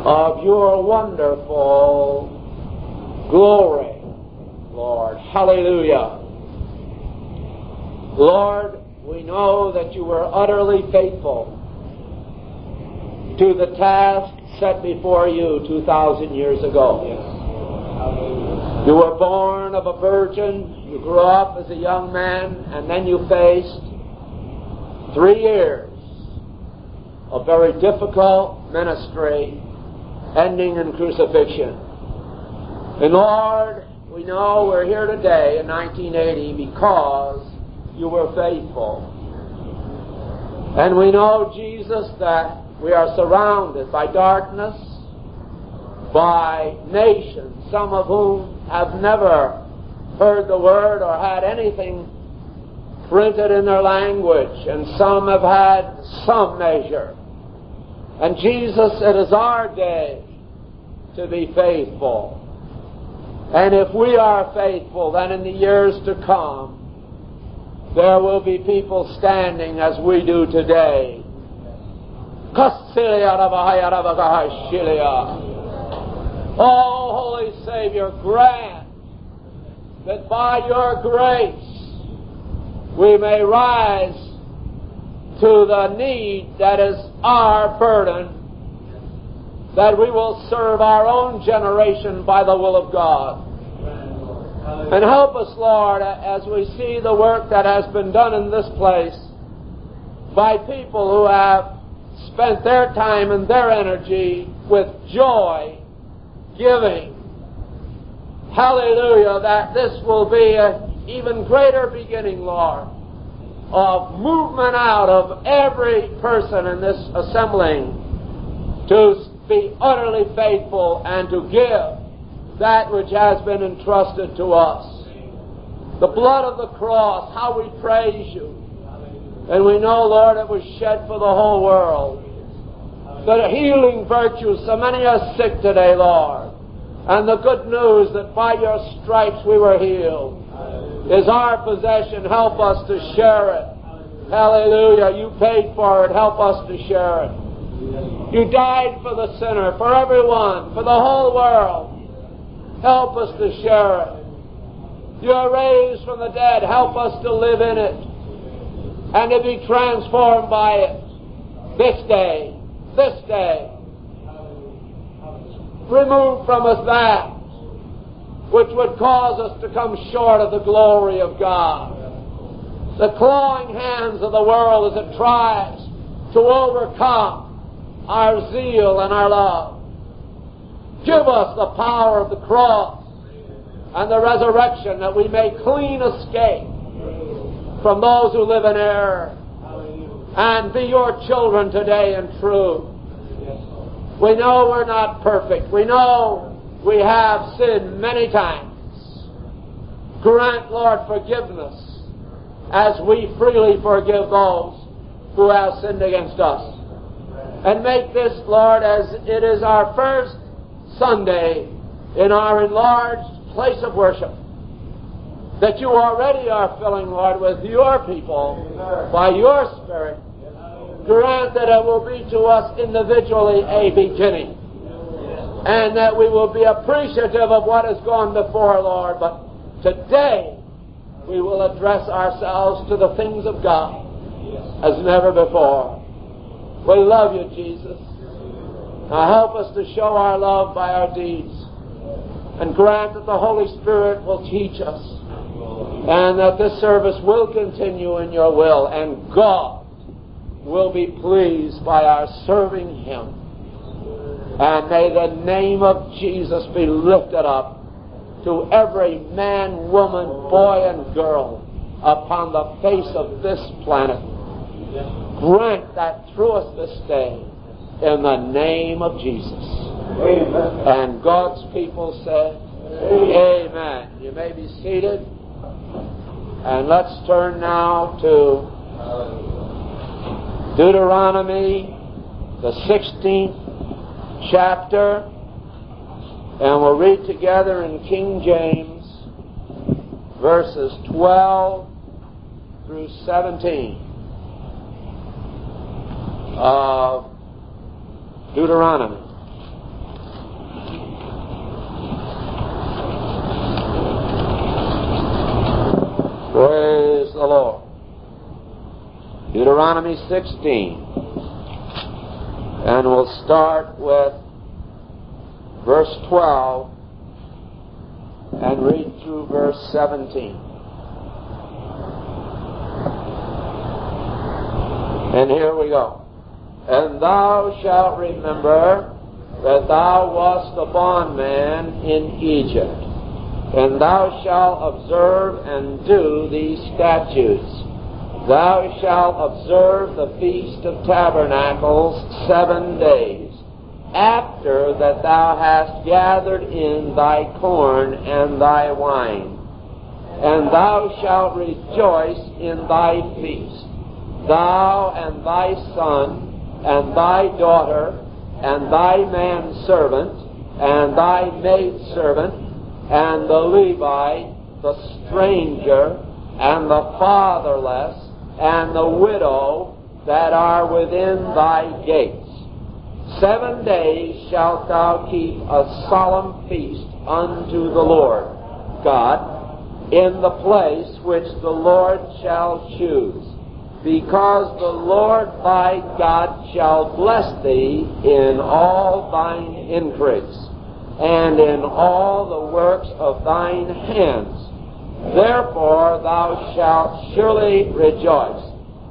of your wonderful glory, Lord. Hallelujah. Lord, we know that you were utterly faithful to the task set before you 2,000 years ago. You were born of a virgin, you grew up as a young man, and then you faced 3 years of very difficult ministry, ending in crucifixion. And Lord, we know we're here today in 1980 because you were faithful. And we know, Jesus, that we are surrounded by darkness, by nations, some of whom have never heard the Word or had anything printed in their language, and some have had some measure. And Jesus, it is our day to be faithful. And if we are faithful, then in the years to come, there will be people standing as we do today. Oh, Holy Savior, grant that by your grace we may rise to the need that is our burden, that we will serve our own generation by the will of God. And help us, Lord, as we see the work that has been done in this place by people who have spent their time and their energy with joy, giving. Hallelujah, that this will be an even greater beginning, Lord, of movement out of every person in this assembling to be utterly faithful and to give that which has been entrusted to us. The blood of the cross, how we praise you. And we know, Lord, it was shed for the whole world. The healing virtues, so many are sick today, Lord. And the good news that by your stripes we were healed is our possession. Help us to share it. Hallelujah. You paid for it. Help us to share it. You died for the sinner, for everyone, for the whole world. Help us to share it. You are raised from the dead. Help us to live in it and to be transformed by it. This day. Remove from us that which would cause us to come short of the glory of God. The clawing hands of the world as it tries to overcome our zeal and our love. Give us the power of the cross and the resurrection that we may clean escape from those who live in error and be your children today in truth. We know we're not perfect. We know we have sinned many times. Grant, Lord, forgiveness as we freely forgive those who have sinned against us. And make this, Lord, as it is our first Sunday in our enlarged place of worship, that you already are filling, Lord, with your people by your Spirit. Grant that it will be to us individually a beginning, and that we will be appreciative of what has gone before, Lord. But today we will address ourselves to the things of God as never before. We love you, Jesus. Now help us to show our love by our deeds, and grant that the Holy Spirit will teach us, and that this service will continue in your will, and God will be pleased by our serving Him. And may the name of Jesus be lifted up to every man, woman, boy, and girl upon the face of this planet. Grant that through us this day in the name of Jesus. Amen. And God's people said, Amen. You may be seated. And let's turn now to Deuteronomy, the 16th chapter, and we'll read together in King James, verses 12 through 17 of Deuteronomy. Lord. Deuteronomy 16. And we'll start with verse 12 and read through verse 17. And here we go. And thou shalt remember that thou wast a bondman in Egypt, and thou shalt observe and do these statutes. Thou shalt observe the Feast of Tabernacles 7 days, after that thou hast gathered in thy corn and thy wine. And thou shalt rejoice in thy feast, thou and thy son, and thy daughter, and thy manservant, and thy maidservant, and the Levite, the stranger, and the fatherless, and the widow that are within thy gates. 7 days shalt thou keep a solemn feast unto the Lord God in the place which the Lord shall choose, because the Lord thy God shall bless thee in all thine increase, and in all the works of thine hands. Therefore thou shalt surely rejoice.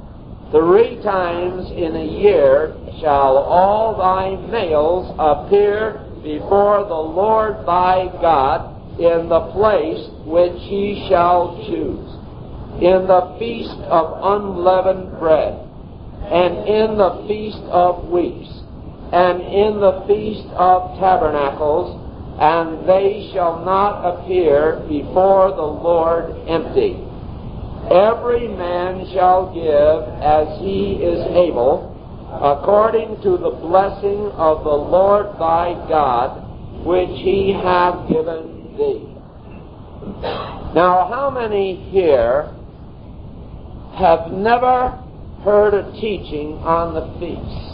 3 times in a year shall all thy males appear before the Lord thy God in the place which he shall choose, in the feast of unleavened bread, and in the feast of weeks, and in the feast of tabernacles, and they shall not appear before the Lord empty. Every man shall give as he is able, according to the blessing of the Lord thy God, which he hath given thee. Now, how many here have never heard a teaching on the feasts?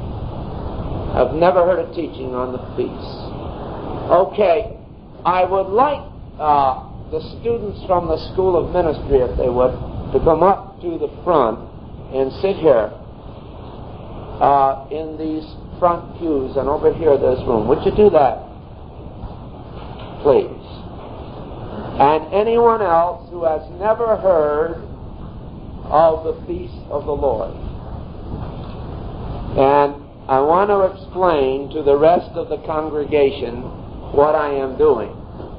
Have never heard a teaching on the feasts. Okay, I would like the students from the School of Ministry, if they would, to come up to the front and sit here in these front pews, and over here there's room. Would you do that, please? And anyone else who has never heard of the feast of the Lord. And I want to explain to the rest of the congregation what I am doing.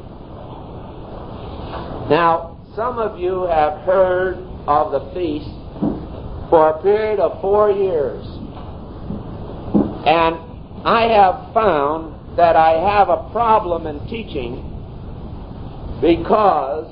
Now, some of you have heard of the feast for a period of 4 years. And I have found that I have a problem in teaching because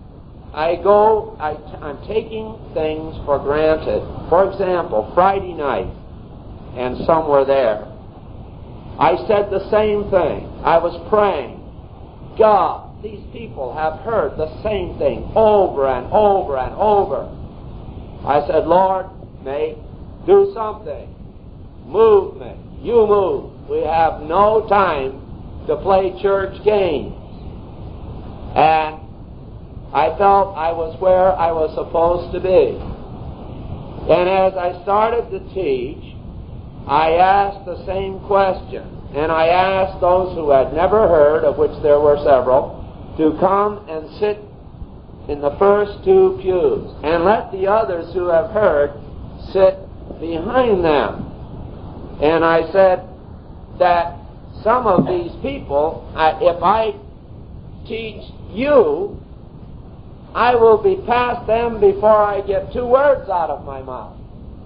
I'm taking things for granted. For example, Friday night, and some were there, I said the same thing. I was praying, God, these people have heard the same thing over and over and over. I said, Lord, do something. Move me. You move. We have no time to play church games. And I felt I was where I was supposed to be. And as I started to teach, I asked the same question. And I asked those who had never heard, of which there were several, to come and sit in the first 2 pews, and let the others who have heard sit behind them. And I said that some of these people, if I teach you, I will be past them before I get 2 words out of my mouth.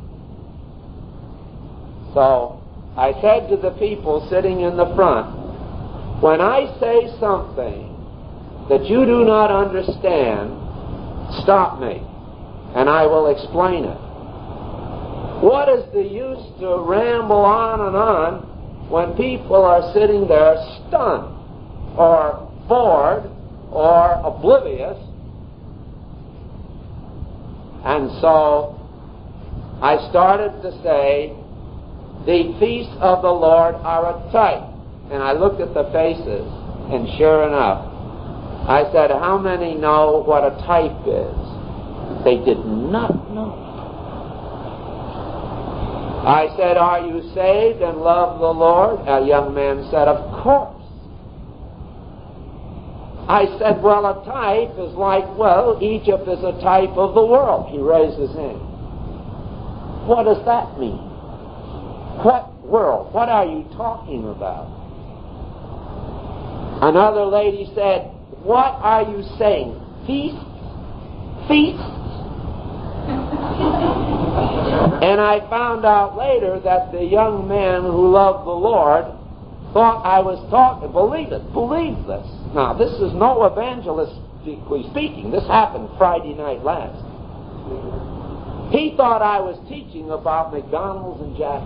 So I said to the people sitting in the front, when I say something that you do not understand, stop me, and I will explain it. What is the use to ramble on and on when people are sitting there stunned or bored or oblivious? And so I started to say, the feasts of the Lord are a type. And I looked at the faces, and sure enough, I said, how many know what a type is? They did not know. I said, "Are you saved and love the Lord?" A young man said, "Of course." I said, "Well, a type is like, Egypt is a type of the world." He raised his hand. "What does that mean?" "What world? What are you talking about?" Another lady said, "What are you saying? Feast? Feast?" And I found out later that the young man who loved the Lord thought I was talking. Believe this. Now, this is no evangelistically speaking. This happened Friday night last. He thought I was teaching about McDonald's and Jack.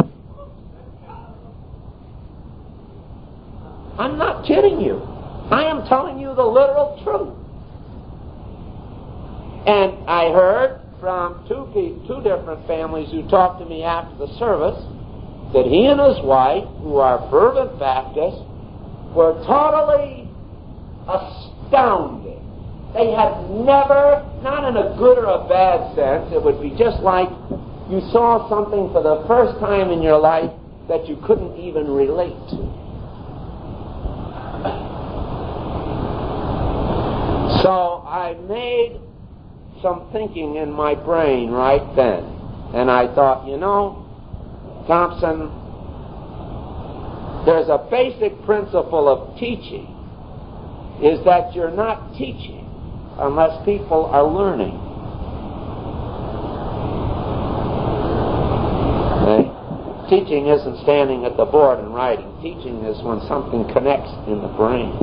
I'm not kidding you. I am telling you the literal truth. And I heard from two different families who talked to me after the service that he and his wife, who are fervent Baptists, were totally astounded. They had never, not in a good or a bad sense, it would be just like you saw something for the first time in your life that you couldn't even relate to. So I made some thinking in my brain right then. And I thought, Thompson, there's a basic principle of teaching, is that you're not teaching unless people are learning. Okay? Teaching isn't standing at the board and writing. Teaching is when something connects in the brain.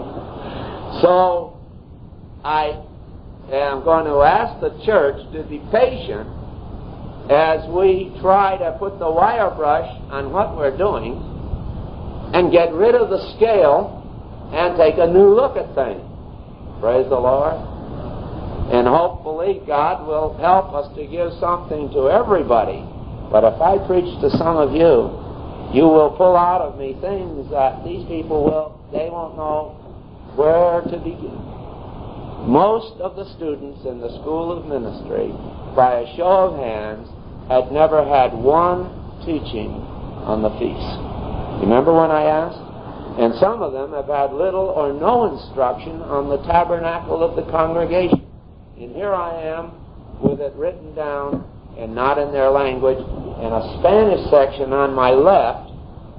So I am going to ask the church to be patient as we try to put the wire brush on what we're doing and get rid of the scale and take a new look at things. Praise the Lord. And hopefully God will help us to give something to everybody. But if I preach to some of you, you will pull out of me things that these people they won't know where to begin. Most of the students in the School of Ministry, by a show of hands, had never had one teaching on the feast. Remember when I asked? And some of them have had little or no instruction on the tabernacle of the congregation. And here I am with it written down and not in their language, and a Spanish section on my left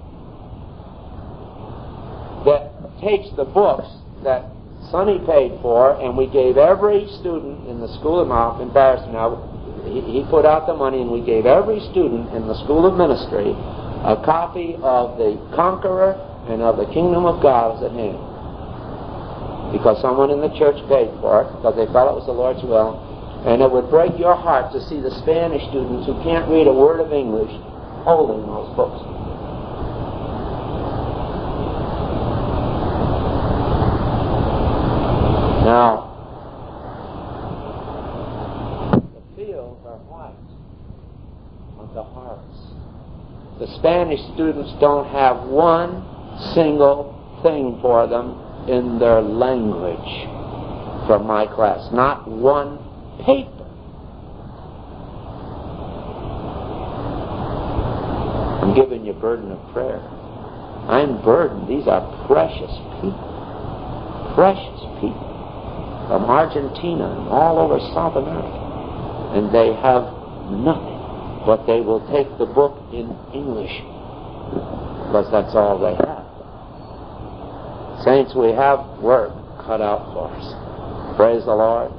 that takes the books that Sonny paid for, and we gave every student in the School of Embarrassing now, he put out the money, and we gave every student in the School of Ministry a copy of The Conqueror and of The Kingdom of God is at hand. Because someone in the church paid for it, because they felt it was the Lord's will. And it would break your heart to see the Spanish students who can't read a word of English holding those books. Now, the fields are white of the harvest. The Spanish students don't have one single thing for them in their language from my class. Not one paper. I'm giving you a burden of prayer. I'm burdened. These are precious people. Precious people. From Argentina and all over South America. And they have nothing. But they will take the book in English. Because that's all they have. Saints, we have work cut out for us. Praise the Lord.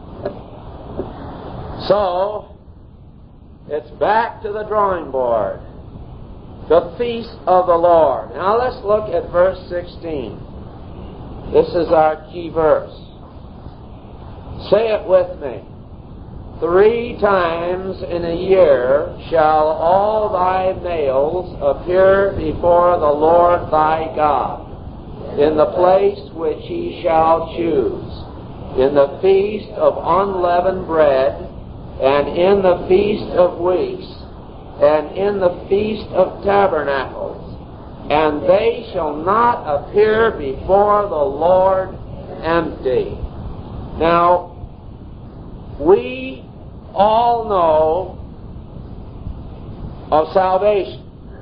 So, it's back to the drawing board. The feast of the Lord. Now let's look at verse 16. This is our key verse. Say it with me. 3 times in a year shall all thy males appear before the Lord thy God, in the place which he shall choose, in the feast of unleavened bread, and in the feast of weeks, and in the feast of tabernacles, and they shall not appear before the Lord empty. Now, we all know of salvation.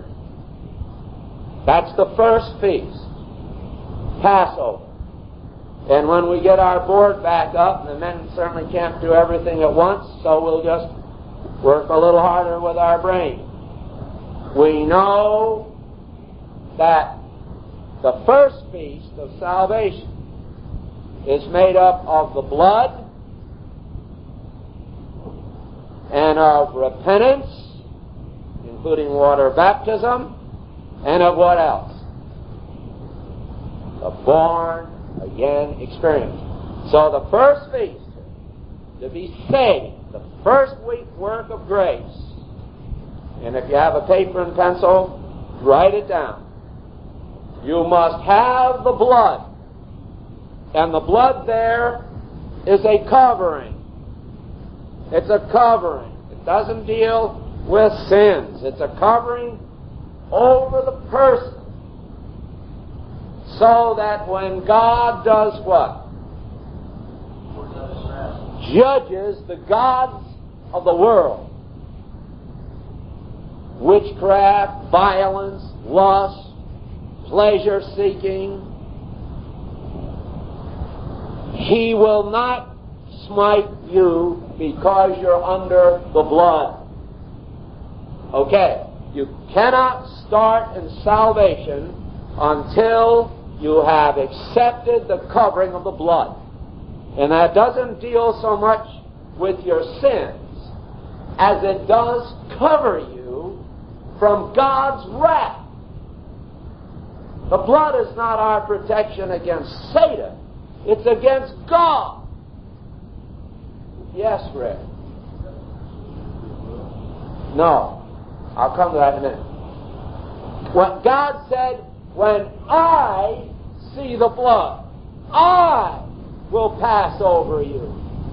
That's the first feast, Passover. And when we get our board back up, the men certainly can't do everything at once, so we'll just work a little harder with our brain. We know that the first feast of salvation is made up of the blood and of repentance, including water baptism, and of what else? The born again experience. So the first feast, to be saved, the first week work of grace, and if you have a paper and pencil, write it down. You must have the blood. And the blood there is a covering. It's a covering. It doesn't deal with sins. It's a covering over the person, so that when God does what? Judges the gods of the world, witchcraft, violence, lust, pleasure-seeking, He will not smite you because you're under the blood. Okay, you cannot start in salvation until you have accepted the covering of the blood. And that doesn't deal so much with your sins as it does cover you from God's wrath. The blood is not our protection against Satan. It's against God. Yes, Rick? No. I'll come to that in a minute. What God said, when I see the blood, I will pass over you.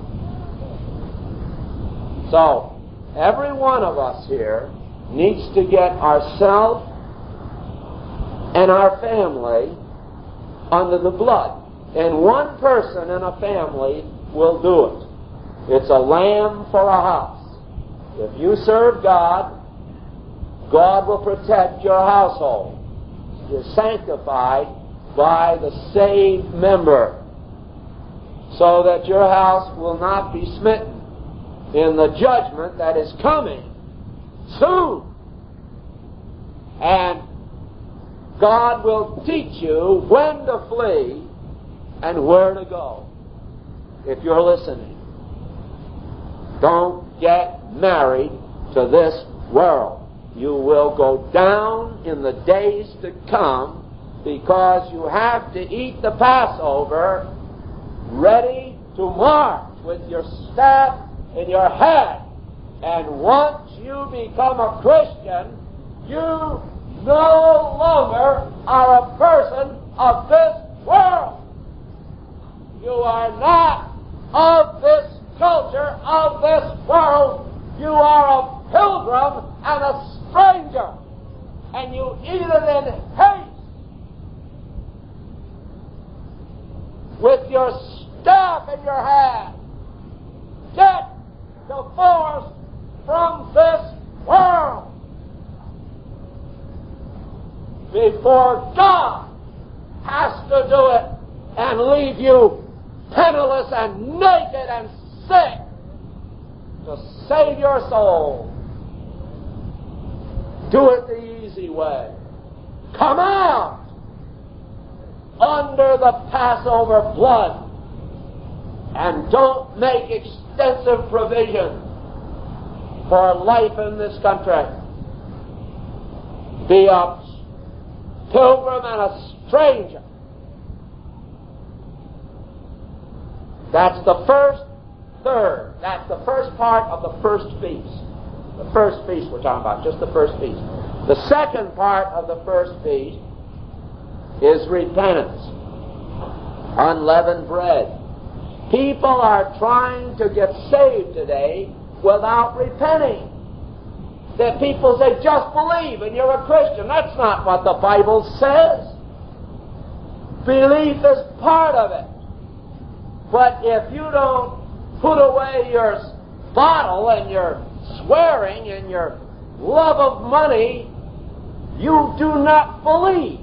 So, every one of us here needs to get ourselves and our family under the blood. And one person in a family will do it. It's a lamb for a house. If you serve God, God will protect your household. You're sanctified by the saved member, so that your house will not be smitten in the judgment that is coming soon. And God will teach you when to flee and where to go, if you're listening. Don't get married to this world. You will go down in the days to come, because you have to eat the Passover ready to march with your staff in your hand. And once you become a Christian, you no longer are a person of this world. You are not of this culture, of this world. You are a pilgrim and a stranger, and you eat it in haste with your staff in your hand. Get divorced from this world before God has to do it and leave you penniless and naked and sick to save your soul. Do it the easy way. Come out under the Passover blood, and don't make extensive provision for life in this country. Be a pilgrim and a stranger. That's the first third. That's the first part of the first feast. The first feast we're talking about, just the first feast. The second part of the first feast is repentance. Unleavened bread. People are trying to get saved today without repenting. That people say, just believe and you're a Christian. That's not what the Bible says. Belief is part of it. But if you don't put away your bottle and your swearing and your love of money, you do not believe.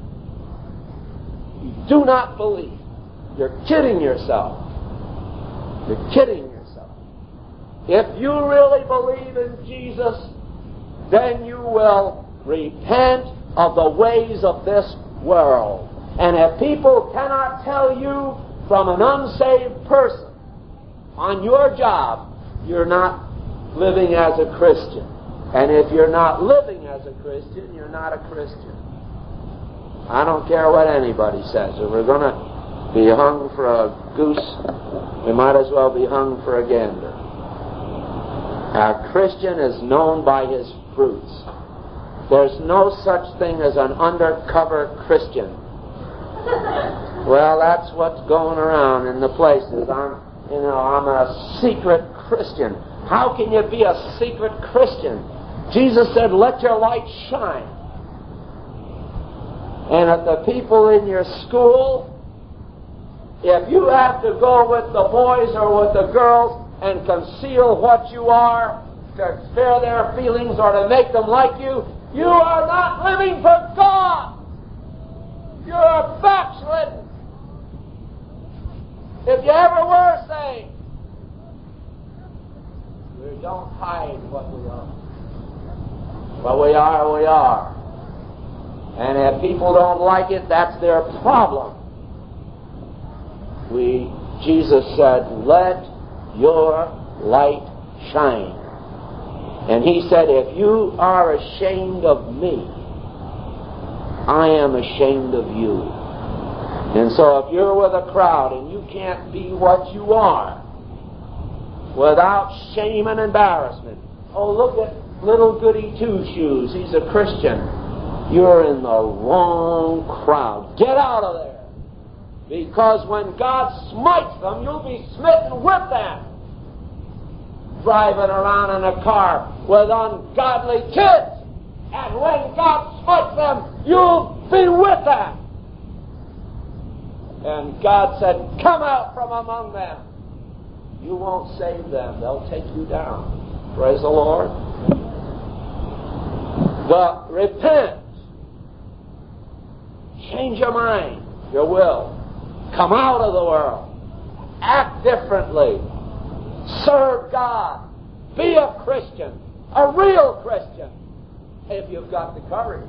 You do not believe. You're kidding yourself. You're kidding yourself. If you really believe in Jesus, then you will repent of the ways of this world. And if people cannot tell you from an unsaved person on your job, you're not living as a Christian. And if you're not living as a Christian, you're not a Christian. I don't care what anybody says. If we're going to be hung for a goose, we might as well be hung for a gander. A Christian is known by his fruits. There's no such thing as an undercover Christian. Well, that's what's going around in the places. I'm a secret Christian. How can you be a secret Christian? Jesus said, let your light shine. And if the people in your school, if you have to go with the boys or with the girls and conceal what you are to spare their feelings or to make them like you, you are not living for God. You're backslidden. If you ever were saved, we don't hide what we are. What we are, we are. And if people don't like it, that's their problem. Jesus said, let your light shine. And he said, if you are ashamed of me, I am ashamed of you. And so if you're with a crowd and you can't be what you are without shame and embarrassment, oh, look at little goody two-shoes, he's a Christian. You're in the wrong crowd. Get out of there. Because when God smites them, you'll be smitten with them. Driving around in a car with ungodly kids. And when God smites them, you'll be with them. And God said, come out from among them. You won't save them. They'll take you down. Praise the Lord. But repent. Change your mind, your will. Come out of the world. Act differently. Serve God. Be a Christian. A real Christian. If you've got the courage.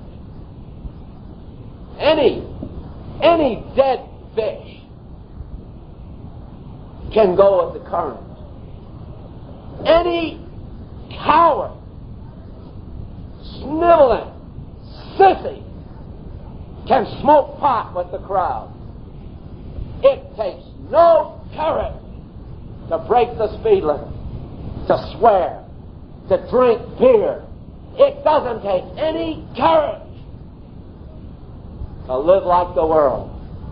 Any dead fish can go with the current. Any coward, sniveling, sissy can smoke pot with the crowd. It takes no courage to break the speed limit, to swear, to drink beer. It doesn't take any courage to live like the world.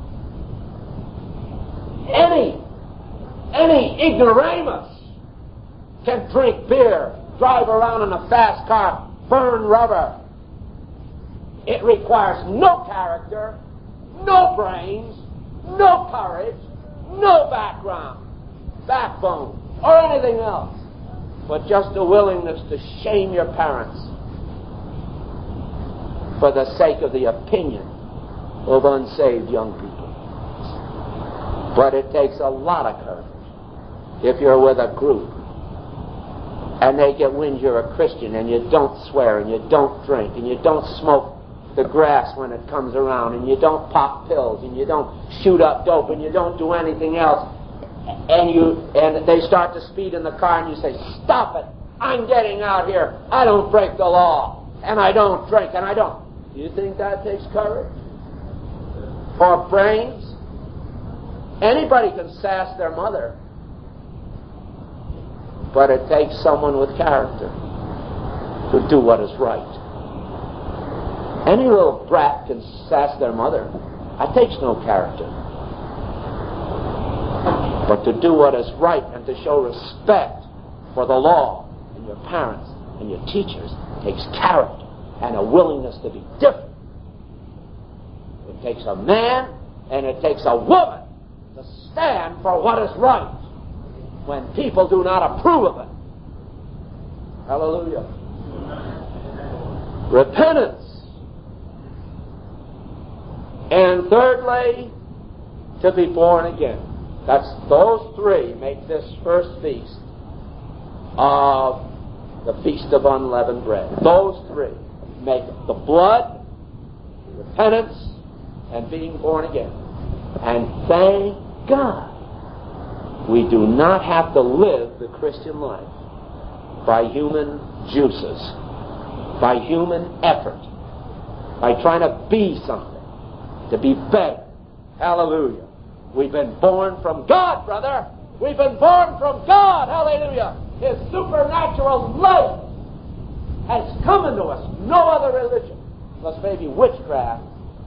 Any ignoramus can drink beer, drive around in a fast car, burn rubber. It requires no character, no brains, no courage, no backbone, or anything else, but just a willingness to shame your parents for the sake of the opinion of unsaved young people. But it takes a lot of courage if you're with a group and they get wind you're a Christian and you don't swear and you don't drink and you don't smoke the grass when it comes around, and you don't pop pills, and you don't shoot up dope, and you don't do anything else, and they start to speed in the car, and you say, stop it, I'm getting out here, I don't break the law, and I don't drink, and I don't. Do you think that takes courage? Or brains? Anybody can sass their mother, but it takes someone with character to do what is right. Any little brat can sass their mother. That takes no character. But to do what is right and to show respect for the law and your parents and your teachers takes character and a willingness to be different. It takes a man and it takes a woman to stand for what is right. when people do not approve of it. Hallelujah. Repentance. And thirdly, to be born again. That's those three make this first feast of the Feast of Unleavened Bread. Those three make the blood, repentance, and being born again. And thank God we do not have to live the Christian life by human juices, by human effort, by trying to be something, to be better. Hallelujah. We've been born from God, brother. We've been born from God. Hallelujah. His supernatural life has come into us. No other religion, unless maybe witchcraft,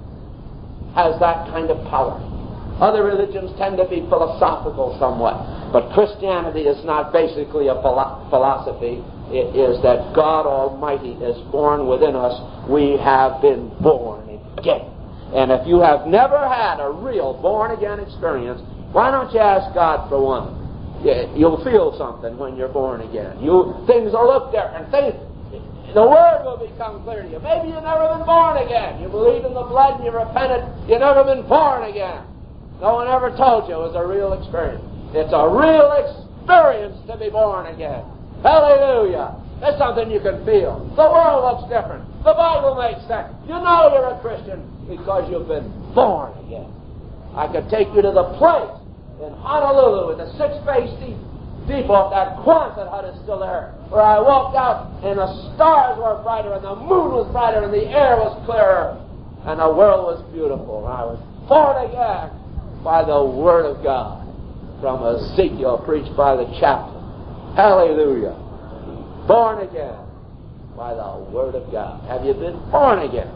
has that kind of power. Other religions tend to be philosophical somewhat, but Christianity is not basically a philosophy. It is that God Almighty is born within us. We have been born again. And if you have never had a real born-again experience, why don't you ask God for one? You'll feel something when you're born again. Things will look different. The Word will become clear to you. Maybe you've never been born again. You believe in the blood and you repented. You've never been born again. No one ever told you it was a real experience. It's a real experience to be born again. Hallelujah. That's something you can feel. The world looks different. The Bible makes sense. You know you're a Christian because you've been born again. I could take you to the place in Honolulu with the 6-Bay Depot. That Quonset hut is still there, where I walked out and the stars were brighter and the moon was brighter and the air was clearer and the world was beautiful. And I was born again by the Word of God from Ezekiel preached by the chaplain. Hallelujah. Born again by the Word of God. Have you been born again?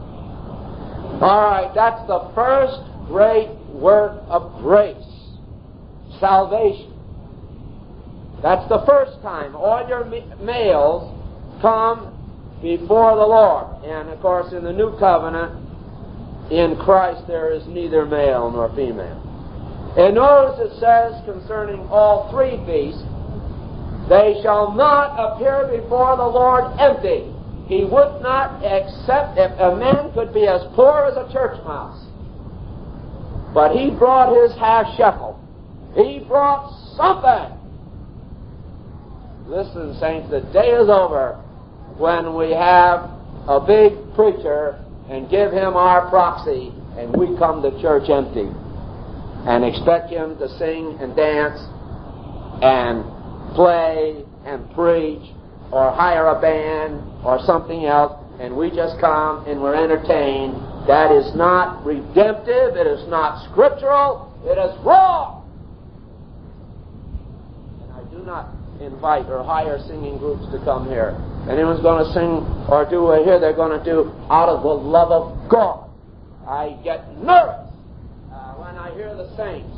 All right, that's the first great work of grace. Salvation. That's the first time all your males come before the Lord. And, of course, in the New Covenant, in Christ there is neither male nor female. And notice it says concerning all three feasts, they shall not appear before the Lord empty. He would not accept if a man could be as poor as a church mouse. But he brought his half shekel. He brought something. Listen, saints, the day is over when we have a big preacher and give him our proxy and we come to church empty and expect him to sing and dance and play and preach or hire a band or something else, and we just come and we're entertained. That is not redemptive. It is not scriptural. It is wrong. And I do not invite or hire singing groups to come here. If anyone's going to sing or do here, they're going to do out of the love of God. I get nervous when I hear the saints.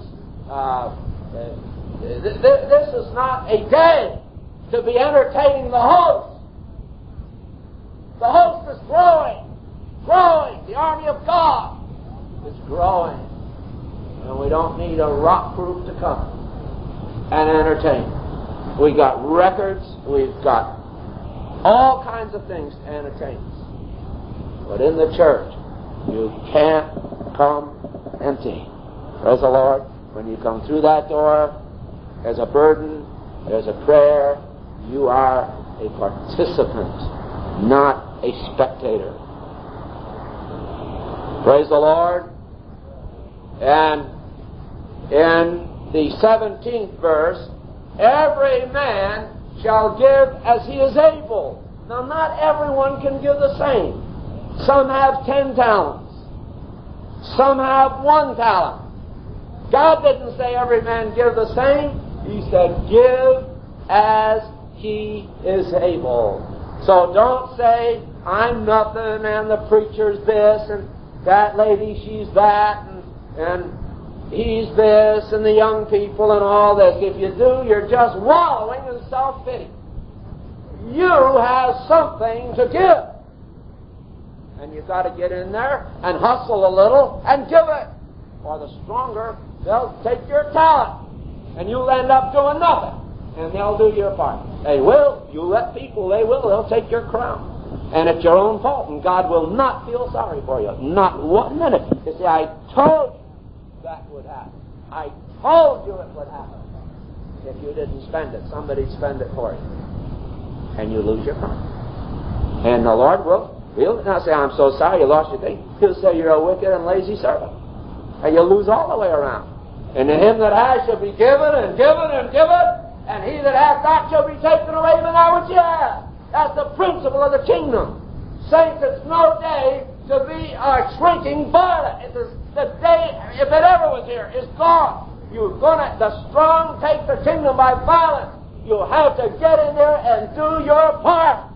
This is not a day to be entertaining the host. The host is growing. The army of God is growing. And we don't need a rock group to come and entertain. We got records. We've got all kinds of things to entertain us. But in the church, you can't come empty. Praise the Lord. When you come through that door, there's a burden, there's a prayer. You are a participant, not a spectator. Praise the Lord. And in the 17th verse, every man shall give as he is able. Now, not everyone can give the same. Some have 10 talents. Some have 1 talent. God didn't say every man give the same. He said give as he is able. So don't say, I'm nothing, and the preacher's this, and that lady, she's that, and he's this, and the young people, and all this. If you do, you're just wallowing in self-pity. You have something to give. And you've got to get in there and hustle a little and give it. Or the stronger, they'll take your talent. and you'll end up doing nothing. And they'll do your part. They will. You let people, they will. They'll take your crown. And it's your own fault, and God will not feel sorry for you. Not 1 minute. You see, I told you that would happen. I told you it would happen. If you didn't spend it, somebody'd spend it for you. And you lose your crown. And the Lord will not say, I'm so sorry you lost your thing. He'll say you're a wicked and lazy servant. And you'll lose all the way around. And to him that has shall be given and given and given, and he that hath not shall be taken away even that which he hath. That's the principle of the kingdom. Saints, it's no day to be a shrinking violet. It is the day, if it ever was here, is gone. The strong take the kingdom by violence. You have to get in there and do your part.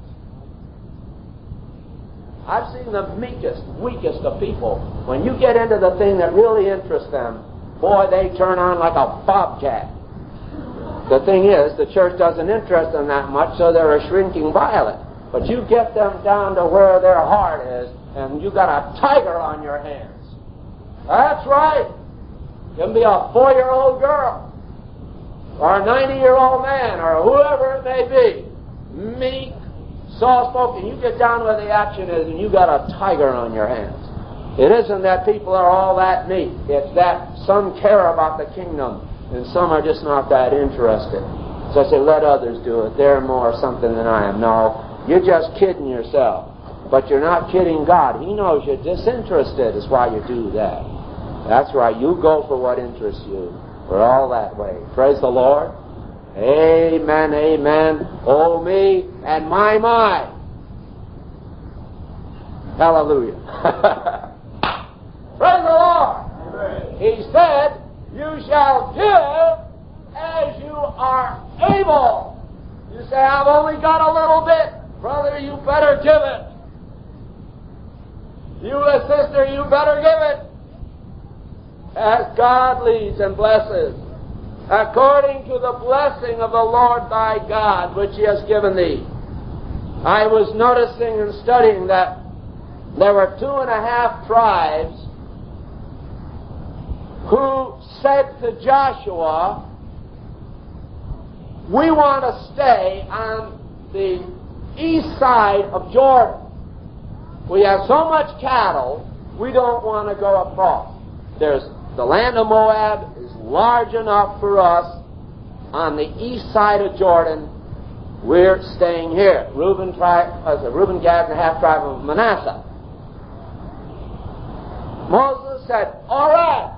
I've seen the meekest, weakest of people. When you get into the thing that really interests them, boy, they turn on like a bobcat. The thing is, the church doesn't interest them that much, so they're a shrinking violet. But you get them down to where their heart is, and you got a tiger on your hands. That's right. You can be a 4-year-old girl, or a 90-year-old man, or whoever it may be. Meek, soft-spoken. You get down where the action is, and you got a tiger on your hands. It isn't that people are all that meek. It's that some care about the kingdom, and some are just not that interested. So I say, let others do it. They're more something than I am. No, you're just kidding yourself. But you're not kidding God. He knows you're disinterested is why you do that. That's right. You go for what interests you. We're all that way. Praise the Lord. Amen, amen. Oh, me and my. Hallelujah. Praise the Lord. Amen. He said, you shall give as you are able. You say, I've only got a little bit. Brother, you better give it. You, sister, you better give it. As God leads and blesses, according to the blessing of the Lord thy God, which he has given thee. I was noticing and studying that there were 2.5 tribes who said to Joshua, we want to stay on the east side of Jordan. We have so much cattle, we don't want to go across. The land of Moab is large enough for us on the east side of Jordan. We're staying here. Reuben, Gad, and the half tribe of Manasseh. Moses said, all right.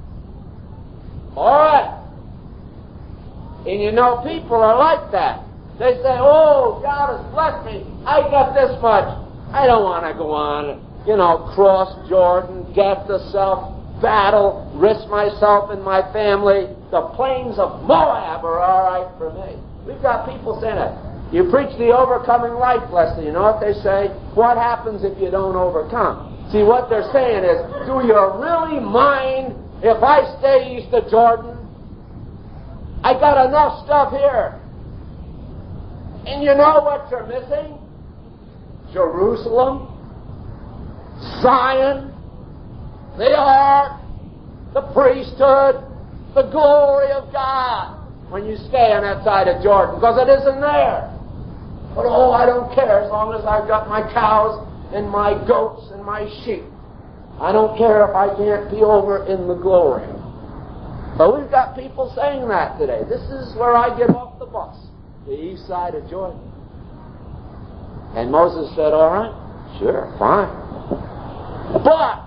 And you know, people are like that. They say, oh, God has blessed me. I got this much. I don't want to go on, cross Jordan, get the self-battle, risk myself and my family. The plains of Moab are all right for me. We've got people saying that. You preach the overcoming life lesson. You know what they say? What happens if you don't overcome? See, what they're saying is, do you really mind if I stay east of Jordan? I got enough stuff here. And you know what you're missing? Jerusalem, Zion, the ark, the priesthood, the glory of God when you stay on that side of Jordan, because it isn't there. But I don't care as long as I've got my cows and my goats and my sheep. I don't care if I can't be over in the glory. But we've got people saying that today. This is where I get off the bus, the east side of Jordan. And Moses said, all right, sure, fine. But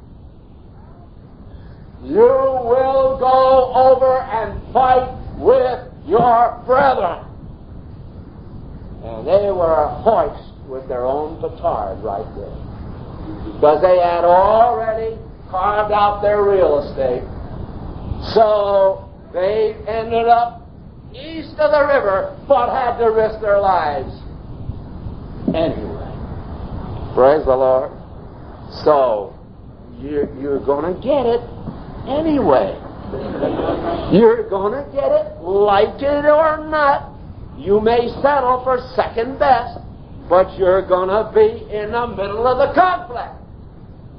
you will go over and fight with your brethren. And they were hoist with their own petard right there. Because they had already carved out their real estate. So they ended up east of the river, but had to risk their lives anyway. Praise the Lord. So you're going to get it anyway. You're going to get it, like it or not. You may settle for second best, but you're going to be in the middle of the conflict.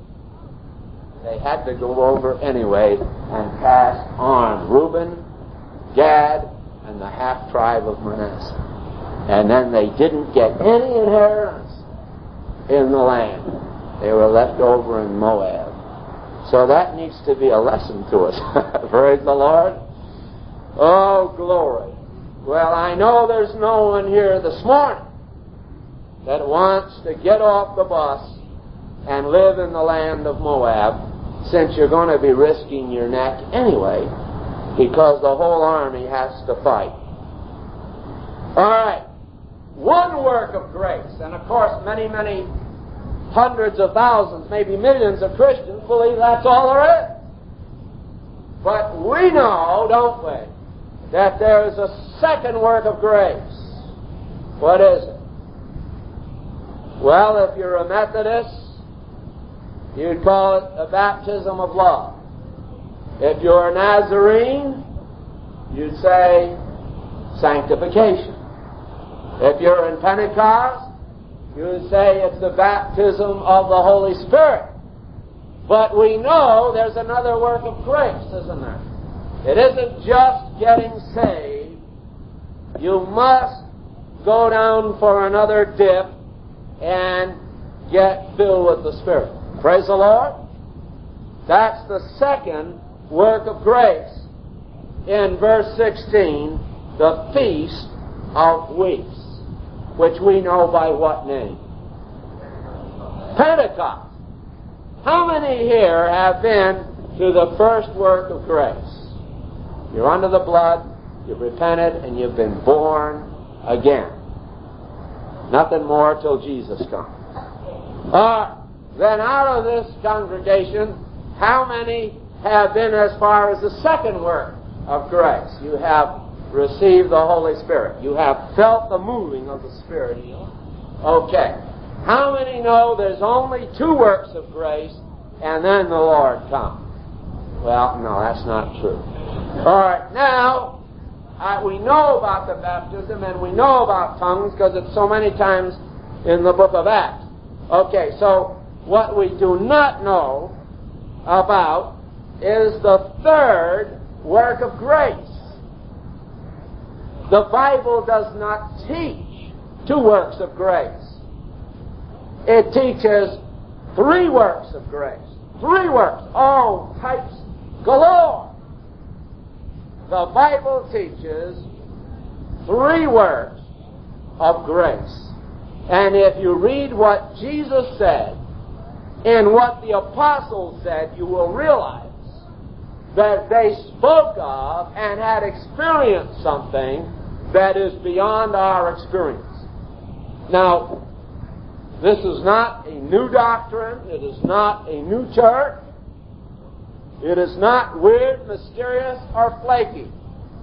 They had to go over anyway and pass on. Reuben, Gad, and the half-tribe of Manasseh. And then they didn't get any inheritance in the land. They were left over in Moab. So that needs to be a lesson to us. Praise the Lord. Oh, glory. Well, I know there's no one here this morning that wants to get off the bus and live in the land of Moab, since you're going to be risking your neck anyway, because the whole army has to fight. All right. One work of grace, and of course many, many hundreds of thousands, maybe millions of Christians believe that's all there is. But we know, don't we, that there is a second work of grace. What is it? Well, if you're a Methodist, you'd call it a baptism of love. If you're a Nazarene, you'd say sanctification. If you're in Pentecost, you'd say it's the baptism of the Holy Spirit. But we know there's another work of grace, isn't there? It isn't just getting saved. You must go down for another dip and get filled with the Spirit. Praise the Lord. That's the second work of grace. In verse 16, the Feast of Weeks, which we know by what name? Pentecost. How many here have been to the first work of grace? You're under the blood, you've repented, and you've been born again. Nothing more till Jesus comes. Then out of this congregation, how many have been as far as the second work of grace? You have received the Holy Spirit. You have felt the moving of the Spirit. Okay. How many know there's only two works of grace and then the Lord comes? Well, no, that's not true. All right, now, we know about the baptism and we know about tongues because it's so many times in the book of Acts. Okay, so what we do not know about is the third work of grace. The Bible does not teach two works of grace. It teaches three works of grace. Three works. Oh, types galore. The Bible teaches three works of grace. And if you read what Jesus said and what the apostles said, you will realize that they spoke of and had experienced something that is beyond our experience. Now, this is not a new doctrine. It is not a new church. It is not weird, mysterious, or flaky.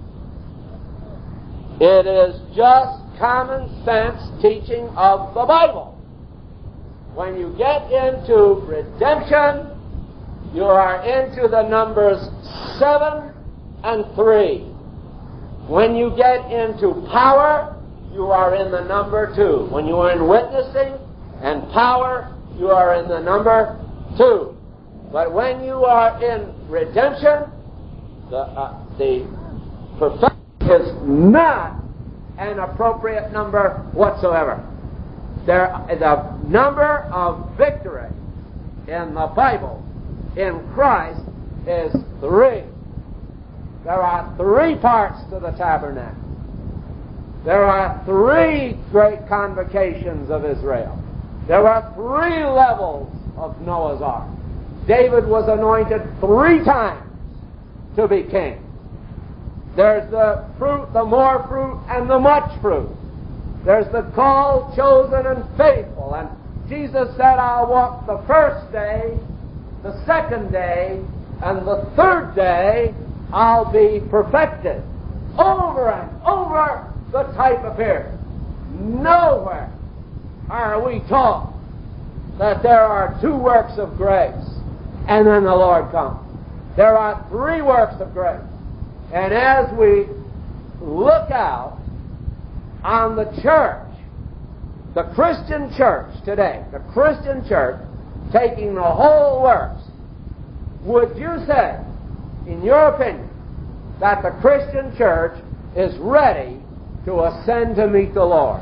It is just common sense teaching of the Bible. When you get into redemption, you are into the numbers 7 and 3. When you get into power, you are in the number 2. When you are in witnessing and power, you are in the number 2. But when you are in redemption, the perfection is not an appropriate number whatsoever. The number of victory in the Bible in Christ is 3. There are 3 parts to the tabernacle. There are 3 great convocations of Israel. There are 3 levels of Noah's Ark. David was anointed 3 times to be king. There's the fruit, the more fruit, and the much fruit. There's the called, chosen, and faithful. And Jesus said, I'll walk the first day, the second day, and the third day I'll be perfected. Over and over the type appears. Nowhere are we taught that there are 2 works of grace and then the Lord comes. There are 3 works of grace. And as we look out on the church, the Christian church today, the Christian church taking the whole works, would you say, in your opinion, that the Christian church is ready to ascend to meet the Lord.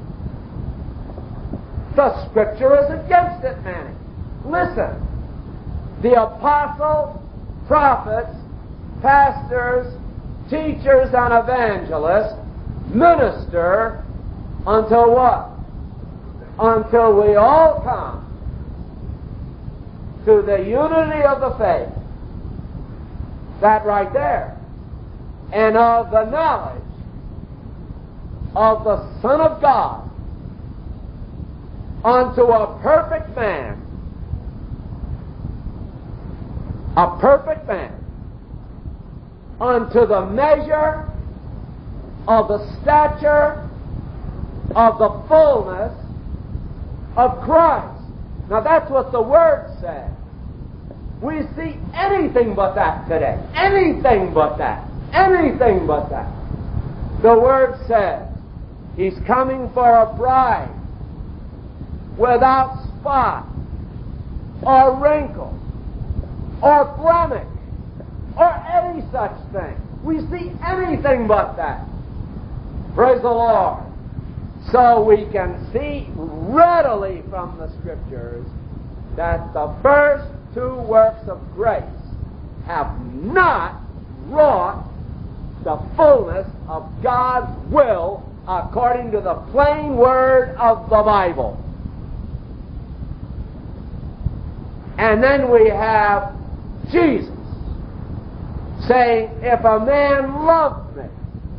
The Scripture is against it, Manny. Listen. The apostles, prophets, pastors, teachers, and evangelists minister until what? Until we all come to the unity of the faith. That right there. And of the knowledge of the Son of God, unto a perfect man. A perfect man. Unto the measure of the stature of the fullness of Christ. Now that's what the Word says. We see anything but that today. Anything but that. Anything but that. The Word says He's coming for a bride without spot or wrinkle or blemish or any such thing. We see anything but that. Praise the Lord. So we can see readily from the Scriptures that the first two works of grace have not wrought the fullness of God's will according to the plain word of the Bible. And then we have Jesus saying, if a man loves me,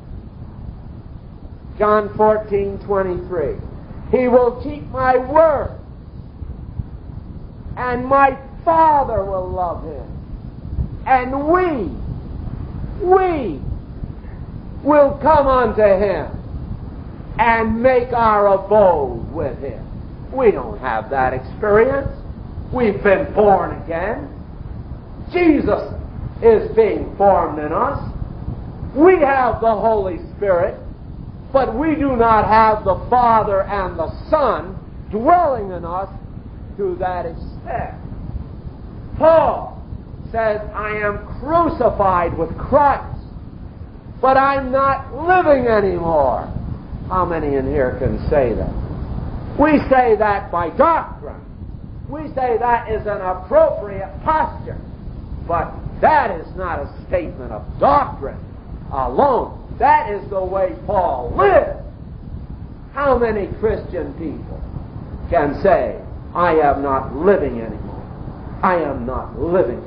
John 14:23, he will keep my word, and my Father will love him, and we will come unto him and make our abode with him. We don't have that experience. We've been born again. Jesus is being formed in us. We have the Holy Spirit, but we do not have the Father and the Son dwelling in us to that extent. Paul says, I am crucified with Christ, but I'm not living anymore. How many in here can say that? We say that by doctrine. We say that is an appropriate posture. But that is not a statement of doctrine alone. That is the way Paul lived. How many Christian people can say, I am not living anymore? I am not living.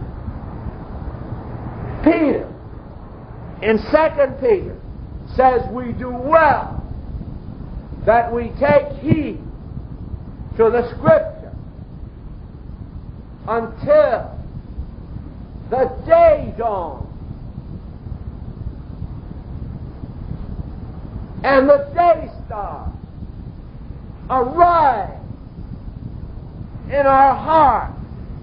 Peter, in 2 Peter, says we do well that we take heed to the Scripture until the day dawns and the day stars arise in our hearts,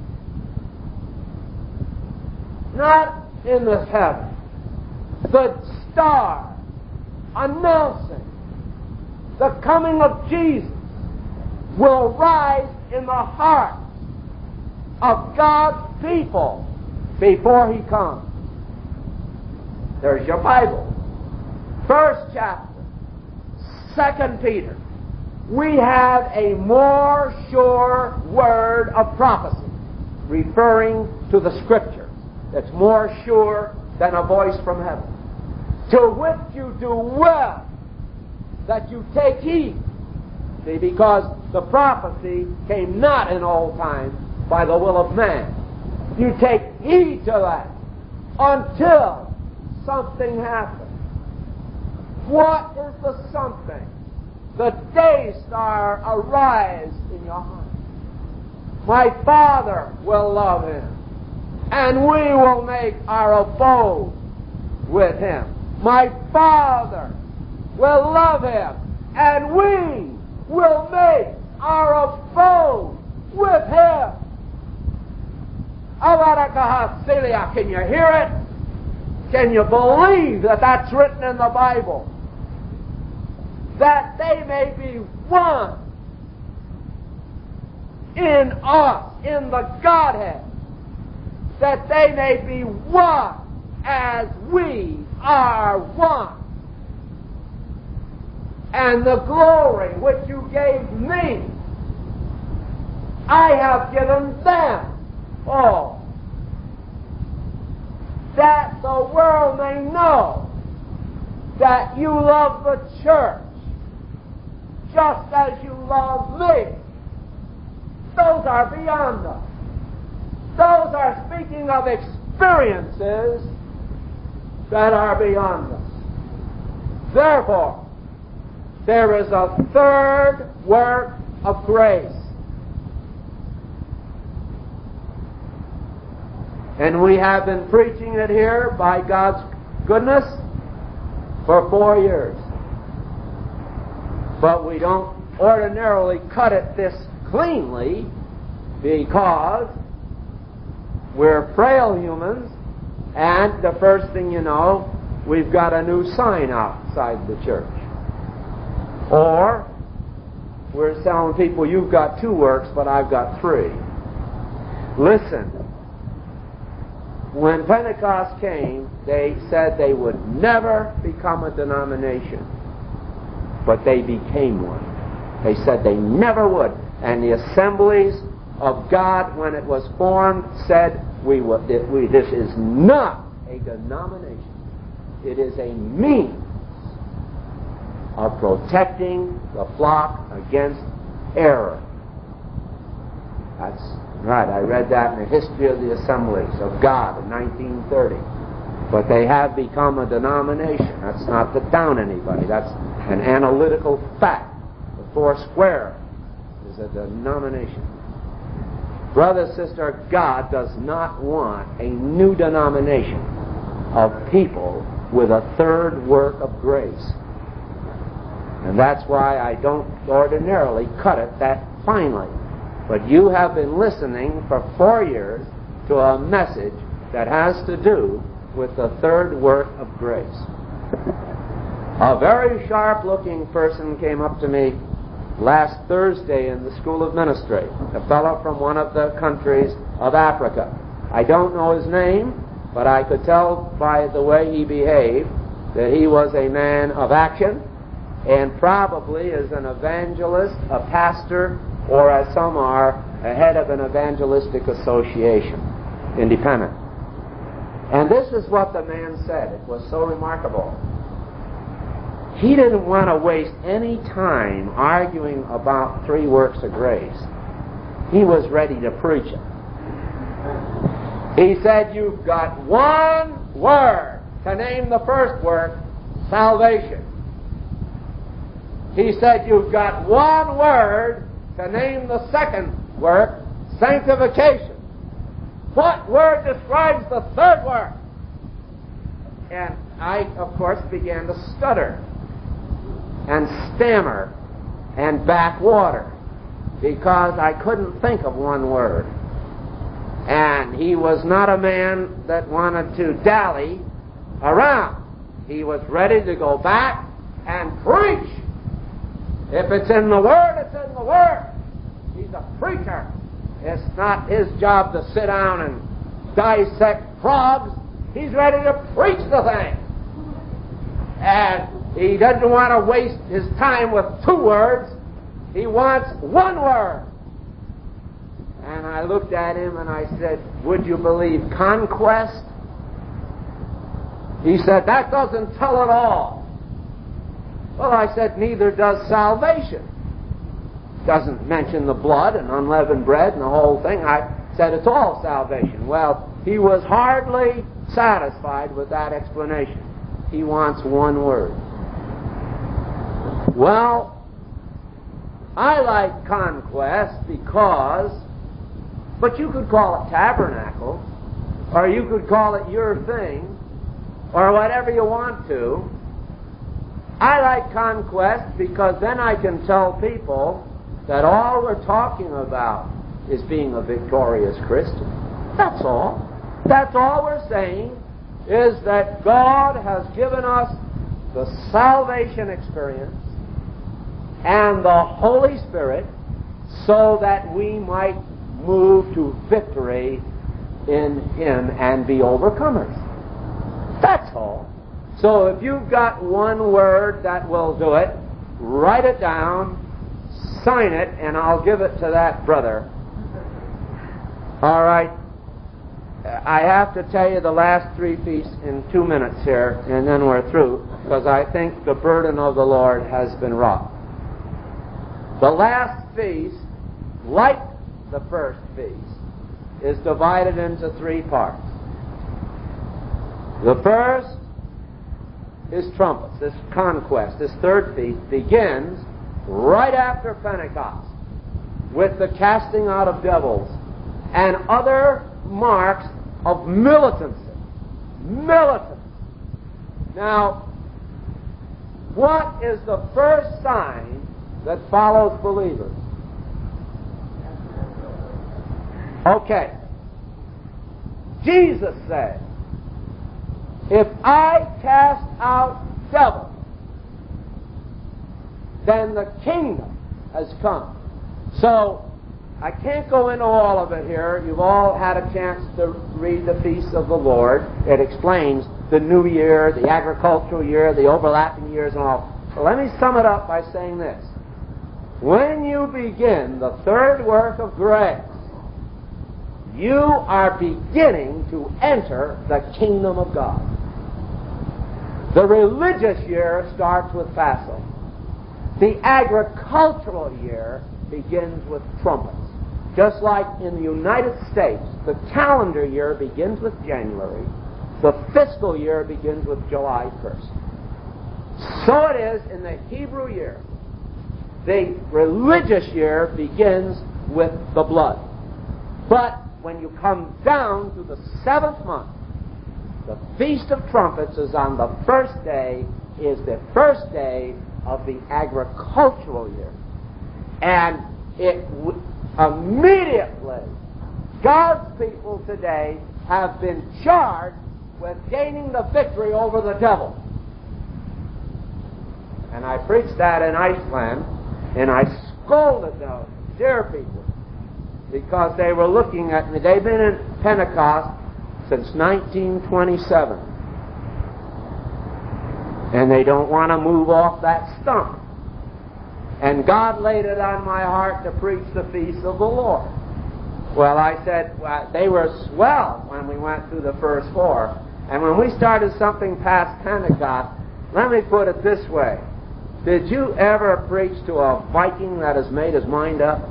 not in the heaven. The stars announcing the coming of Jesus will rise in the hearts of God's people before He comes. There's your Bible. First chapter, 2 Peter. We have a more sure word of prophecy referring to the Scripture. It's more sure than a voice from heaven. To which you do well that you take heed. See, because the prophecy came not in old time by the will of man. You take heed to that until something happens. What is the something? The day star arise in your heart. My Father will love him, and we will make our abode with him. My Father will love him, and we will make our abode with him. Can you hear it? Can you believe that that's written in the Bible? That they may be one in us, in the Godhead. That they may be one as we are one. And the glory which you gave me, I have given them all, that the world may know that you love the church just as you love me. Those are beyond us. Those are speaking of experiences that are beyond us. Therefore, there is a third work of grace. And we have been preaching it here, by God's goodness, for 4 years. But we don't ordinarily cut it this cleanly because we're frail humans, and the first thing you know, we've got a new sign outside the church. Or we're telling people, you've got 2 works, but I've got 3. Listen, when Pentecost came, they said they would never become a denomination, but they became one. They said they never would. And the Assemblies of God, when it was formed, said, this is not a denomination. It is a means of protecting the flock against error. That's right. I read that in the history of the Assemblies of God in 1930. But they have become a denomination. That's not to down anybody. That's an analytical fact. The Foursquare is a denomination. Brother, sister, God does not want a new denomination of people with a third work of grace. And that's why I don't ordinarily cut it that finely. But you have been listening for 4 years to a message that has to do with the third work of grace. A very sharp-looking person came up to me last Thursday in the School of Ministry, a fellow from one of the countries of Africa. I don't know his name, but I could tell by the way he behaved that he was a man of action, and probably is an evangelist, a pastor, or as some are, a head of an evangelistic association, independent. And this is what the man said. It was so remarkable. He didn't want to waste any time arguing about 3 works of grace. He was ready to preach it. He said, you've got 1 word to name the first work, salvation. He said, you've got 1 word to name the second work, sanctification. What word describes the third work? And I, of course, began to stutter and stammer and back water because I couldn't think of 1 word. And he was not a man that wanted to dally around. He was ready to go back and preach. If it's in the Word, it's in the Word. He's a preacher. It's not his job to sit down and dissect frogs. He's ready to preach the thing. And he doesn't want to waste his time with 2 words. He wants 1 word. And I looked at him and I said, would you believe conquest? He said, that doesn't tell it all. Well, I said, neither does salvation. Doesn't mention the blood and unleavened bread and the whole thing. I said it's all salvation. Well, he was hardly satisfied with that explanation. He wants 1 word. Well, I like conquest because, but you could call it tabernacle, or you could call it your thing, or whatever you want to. I like conquest because then I can tell people that all we're talking about is being a victorious Christian. That's all. That's all we're saying, is that God has given us the salvation experience and the Holy Spirit so that we might move to victory in Him and be overcomers. That's all. So if you've got one word that will do it, write it down, sign it, and I'll give it to that brother. All right. I have to tell you the last three feasts in 2 minutes here, and then we're through, because I think the burden of the Lord has been wrought. The last feast, like the first feast, is divided into 3 parts. The first is trumpets. This conquest, this third feast, begins right after Pentecost with the casting out of devils and other marks of militancy. Militancy. Now, what is the first sign that follows believers? Okay. Jesus said, if I cast out devils, then the kingdom has come. So, I can't go into all of it here. You've all had a chance to read the Feasts of the Lord. It explains the New Year, the agricultural year, the overlapping years and all. So let me sum it up by saying this. When you begin the third work of grace, you are beginning to enter the kingdom of God. The religious year starts with Passover. The agricultural year begins with trumpets. Just like in the United States, the calendar year begins with January. The fiscal year begins with July 1st. So it is in the Hebrew year. The religious year begins with the blood. But when you come down to the 7th month, the Feast of Trumpets is on the first day, is the first day of the agricultural year. And it immediately, God's people today have been charged with gaining the victory over the devil. And I preached that in Iceland, and I scolded those dear people because they were looking at me. They've been in Pentecost since 1927. And they don't want to move off that stump. And God laid it on my heart to preach the Feast of the Lord. Well, I said, they were swell when we went through the first 4. And when we started something past Pentecost, let me put it this way. Did you ever preach to a Viking that has made his mind up?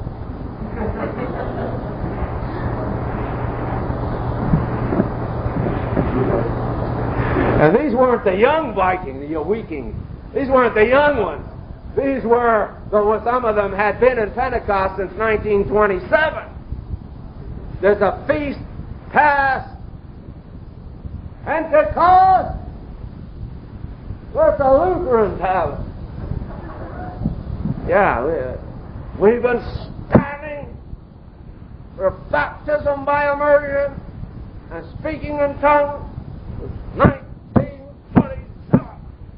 And these weren't the young Vikings, the Vikings. These weren't the young ones. These were, though some of them had been in Pentecost since 1927. There's a feast past Pentecost. Let the Lutherans have it. Yeah, we've been standing for baptism by immersion and speaking in tongues since 1927.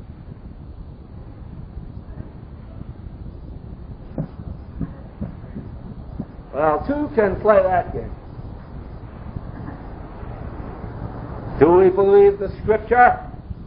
Well, 2 can play that game. Do we believe the Scripture?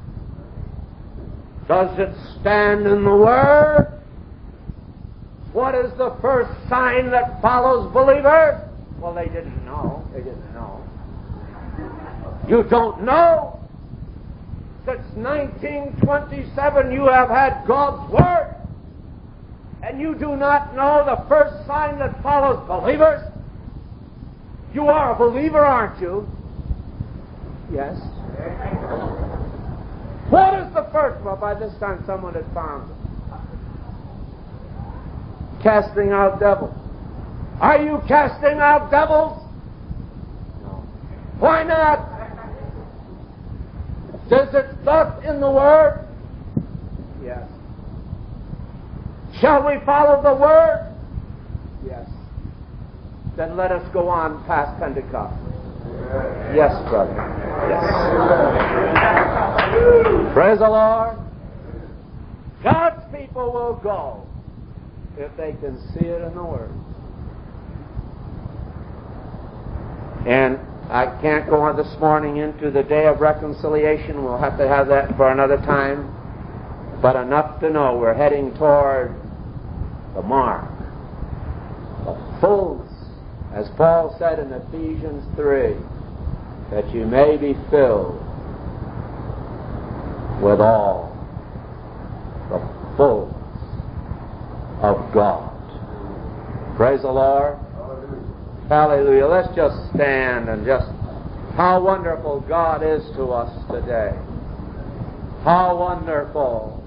Does it stand in the Word? What is the first sign that follows believers? Well, they didn't know. They didn't know. You don't know? Since 1927 you have had God's Word, and you do not know the first sign that follows believers? You are a believer, aren't you? Yes. What is the first? Well, by this time someone had found it. Casting out devils. Are you casting out devils? No. Why not? Does it thus in the Word? Yes. Shall we follow the Word? Yes. Then let us go on past Pentecost. Yes, brother. Yes. Praise the Lord. God's people will go if they can see it in the Word. And I can't go on this morning into the day of reconciliation. We'll have to have that for another time. But enough to know we're heading toward the mark, the fullness, as Paul said in Ephesians 3, that you may be filled with all the fullness of God. Praise the Lord. Hallelujah. Let's just stand and just, how wonderful God is to us today. How wonderful.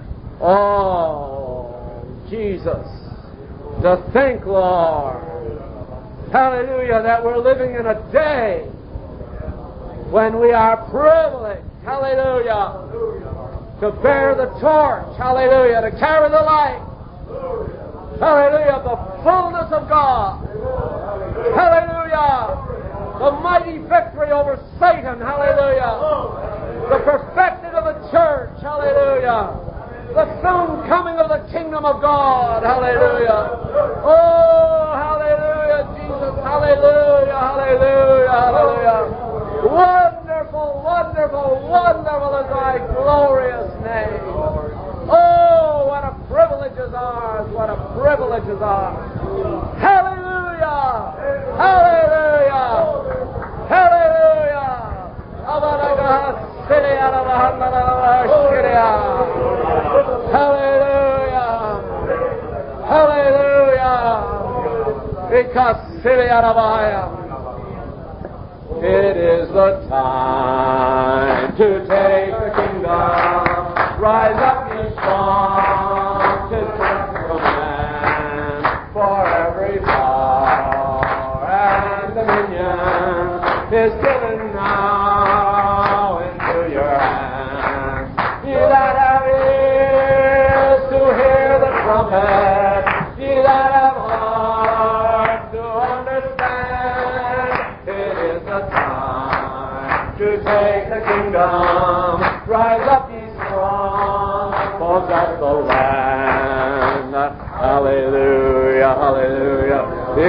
Oh, Jesus. To think, Lord. Hallelujah, that we're living in a day when we are privileged, hallelujah, to bear the torch, hallelujah, to carry the light, hallelujah, the fullness of God, hallelujah, the mighty victory over Satan, hallelujah, the perfecting of the church, hallelujah, the soon coming of the kingdom of God, hallelujah. Oh, hallelujah, Jesus, hallelujah, hallelujah, hallelujah. Wonderful, wonderful, wonderful is thy glorious name. Oh, what a privilege is ours, what a privilege is ours. Hallelujah, hallelujah, hallelujah. Hallelujah, hallelujah. It is the time to take the kingdom. Rise up, ye strong, to take command. For every power and dominion is given now into your hands. Ye that have ears to hear the trumpet, ye that have hearts to understand, it is the time to take the kingdom. Rise up, ye strong, for that's the land. Hallelujah, hallelujah.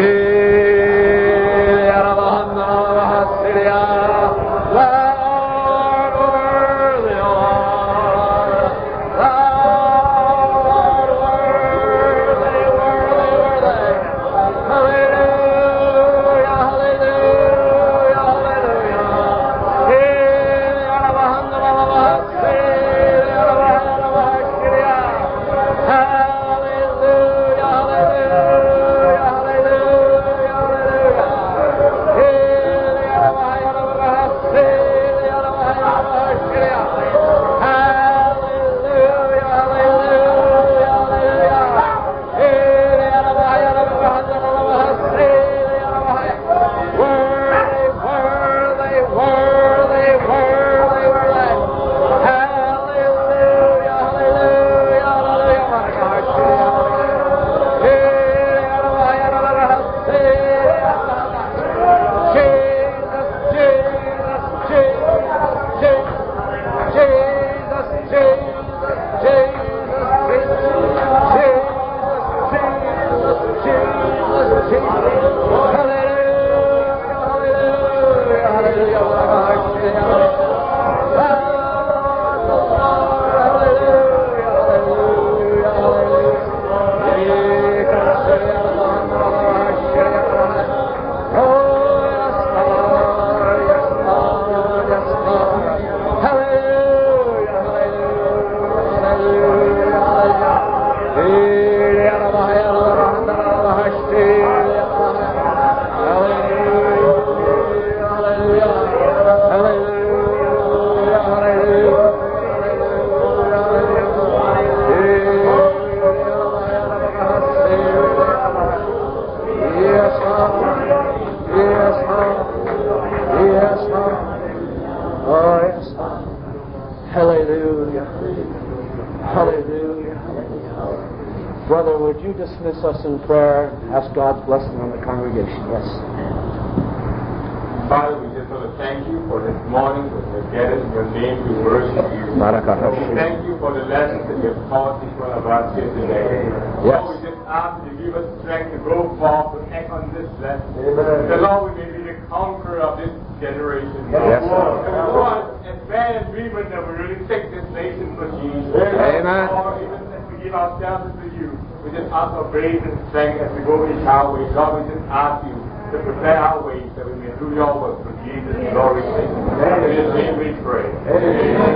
Brother, would you dismiss us in prayer? Ask God's blessing on the congregation. Yes. Father, we just want to thank you for this morning that we're gathered in your name to worship you. We thank you for the lessons that you have taught each one of us here today. Yes. Lord, we just ask you to give us strength to go forth to act on this lesson. Amen. The Lord, we may be the conqueror of this generation. Yes, Lord. Lord, as bad as we would never really take this nation for Jesus. Amen. Lord, even as we give ourselves to you, we just ask our praise and strength as we go each our way. Lord, we just ask you to prepare our ways that we may do your work for Jesus' glory. In His name we pray. Amen.